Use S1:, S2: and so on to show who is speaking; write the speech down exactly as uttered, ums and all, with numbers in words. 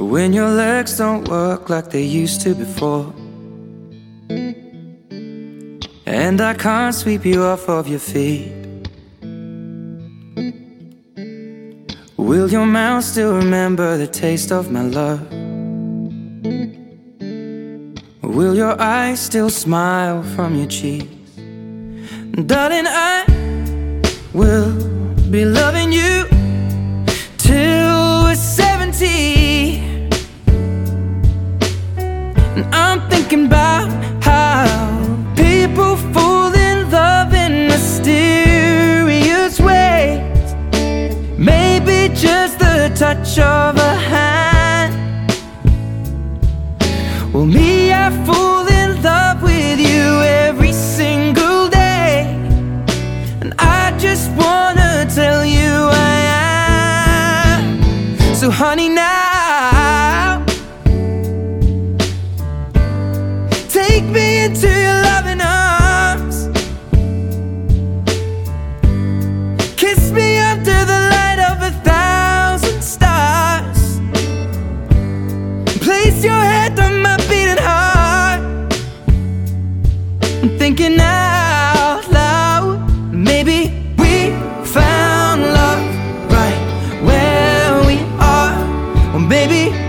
S1: when your legs don't work like they used to before, and I can't sweep you off of your feet. Will your mouth still remember the taste of my love? Will your eyes still smile from your cheeks? Darling, I will be loving you till we're seventy. And I'm thinking about how people fall in love in mysterious ways. Maybe just the touch of a hand. Well, me, I fall in love with you every single day, and I just wanna tell you I am. So honey, now take me into your loving arms. Kiss me under the light of a thousand stars. Place your head on my beating heart. I'm thinking out loud, maybe we found love right where we are. Or maybe